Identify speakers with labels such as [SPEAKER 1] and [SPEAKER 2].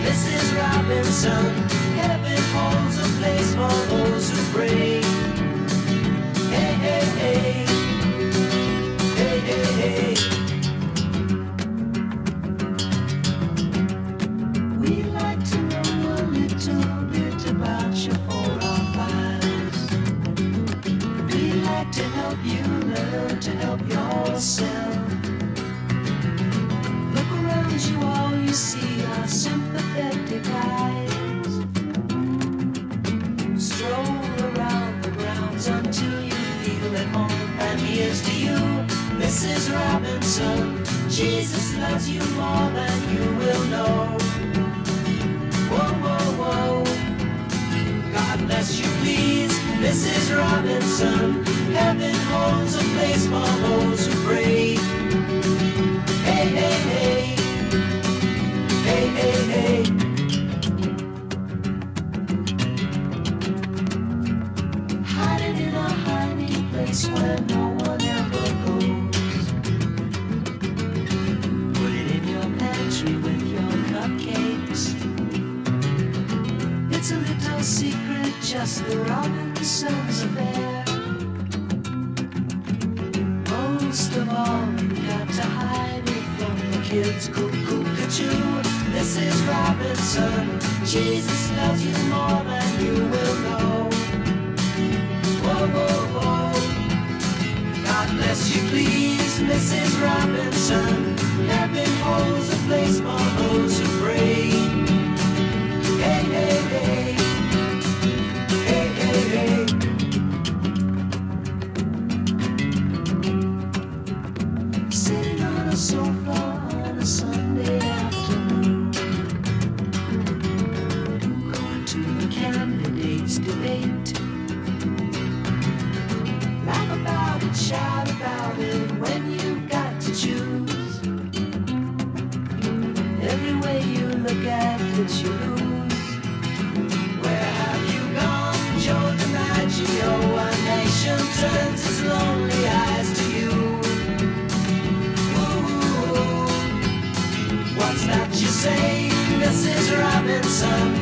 [SPEAKER 1] Mrs. Robinson. Heaven holds a place for those who pray. Hey, hey, hey. Hey, hey, hey. We'd like to know a little bit about your profiles. We'd like to help you learn to help yourself. Look around you, all you see are sympathetic eyes. Stroll around the grounds until you feel at home. And here's to you, Mrs. Robinson. Jesus loves you more than you will know. Whoa, whoa, whoa. God bless you, please, Mrs. Robinson. Heaven holds a place for those who pray. Hey, hey, hey. Hey, hey, hey. Hiding in a hiding place where no one ever goes. Put it in your pantry with your cupcakes. It's a little secret, just the Robinsons affair. Most of all, you got to hide it from the kids. Cuckoo-cuckoo, Mrs. Robinson. Jesus loves you more than you will know. Whoa, whoa, whoa. God bless you, please, Mrs. Robinson. Heaven holds a place for those who pray. Hey, hey, hey. Hey, hey, hey. Sitting on a sofa on a Sunday afternoon, going to the candidates' debate. Laugh about it, shout about it when you've got to choose. Every way you look at it, you lose. Where have you gone, Joe DiMaggio? A nation turns its lonely eyes to you. Ooh, what's that you say, Mrs. Robinson?